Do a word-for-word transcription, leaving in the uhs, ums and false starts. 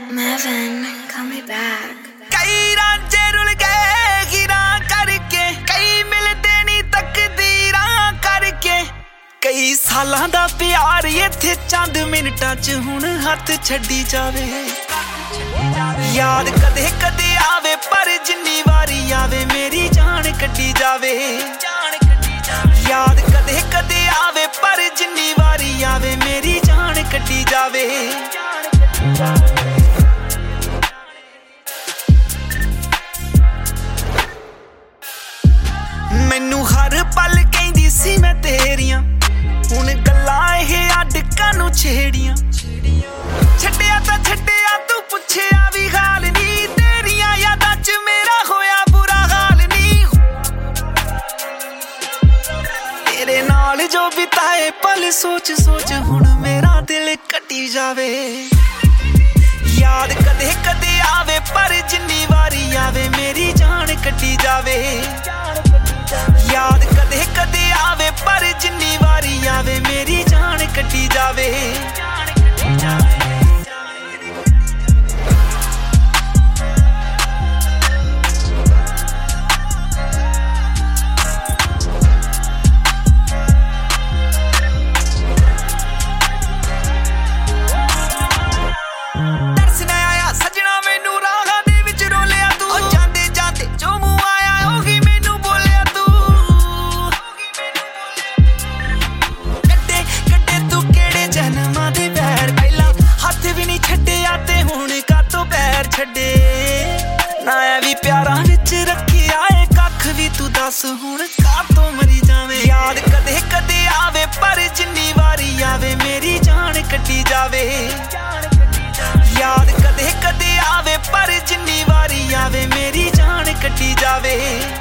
Marvin, call me back. कई रांझे rule गए हीरा करके, कई मिलदे नी तकदीरां करके। कई सालां दा प्यार इत्थे चंद मिनटां च हुण हत्थ छड्डी जावे। याद कदे कदे आवे पर जिन्नी वारी आवे मेरी जान कड्डी जावे। याद कदे कदे आवे पर जिन्नी वारी आवे मेरी जान कड्डी जावे। मैनू हर पल कहंदी सी मैं तेरियां, हुण गल्लां इह अडकां नूं छेड़ियां। छड्डिया तां छड्डिया तू पुछिया भी हाल नी, तेरियां यादां च मेरा होया बुरा हाल नी। तेरे नाल जो बिताए पल सोच सोच हुण मेरा दिल कटी जावे। याद कदे कदे आवे पर जिन्नी वारी आवे मेरी जान कटी जावे। याद कदे कदे आवे पर जिन्नी वारी आवे मेरी जान कटी जावे। ना भी प्यारा विच रखिया है कख भी तू दस हुण कातों मरी जावे। याद कदे कदे आवे पर जिन्नी वारी आवे मेरी जान कटी जावे। याद कदे कदे आवे पर जिन्नी वारी आवे मेरी जान कटी जावे।